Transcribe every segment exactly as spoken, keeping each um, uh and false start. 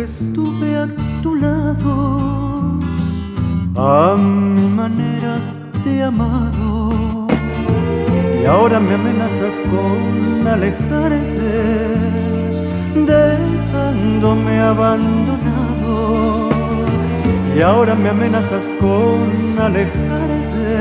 estuve a tu lado, a mi manera te he amado, y ahora me amenazas con alejarte, dejándome abandonado. Y ahora me amenazas con alejarte,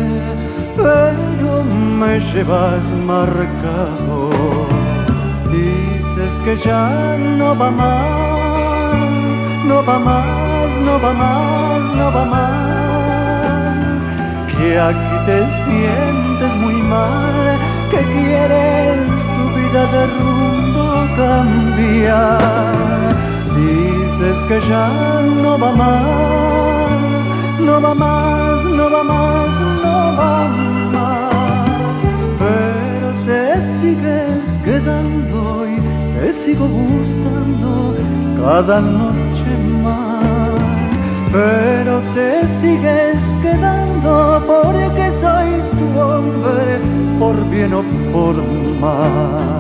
pero me llevas marcado. Dices que ya no va más, no va más, no va más, no va más. Que aquí te sientes muy mal, que quieres tu vida de rumbo cambiar. Dices que ya no va más, no va más, no va más, no va más. Pero te sigues quedando y te sigo gustando cada noche más. Pero te sigues quedando porque soy tu hombre, por bien o por mal.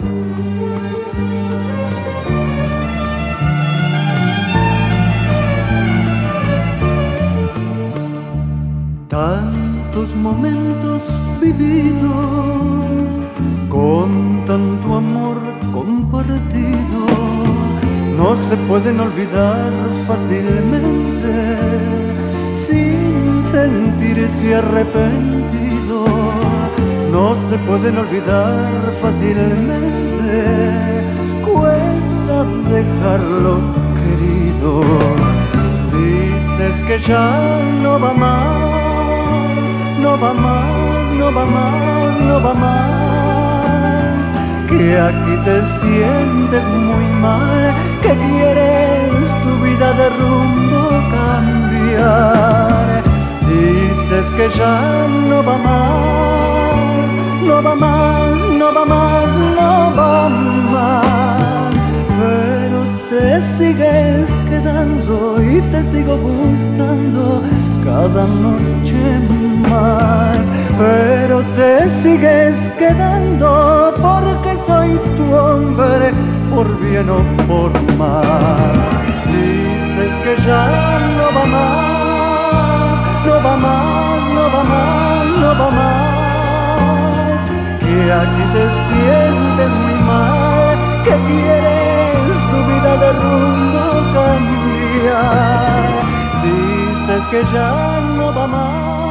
Tantos momentos vividos, con tanto amor compartido, no se pueden olvidar fácilmente, sin sentirse arrepentido. No se pueden olvidar fácilmente, cuesta dejarlo querido. Dices que ya no va más, no va más, no va más, no va más. Que aquí te sientes muy mal, que quieres tu vida de rumbo cambiar. Dices que ya no va más, no va más, no va más, no va más. Pero te sigues quedando y te sigo gustando cada noche más. Pero te sigues quedando porque soy tu hombre, por bien o por mal. Dices que ya no va más, no va más, no va más, no va más. Que aquí te sientes muy mal, que quieres tu vida de rumbo cambiar. Dices que ya no va más,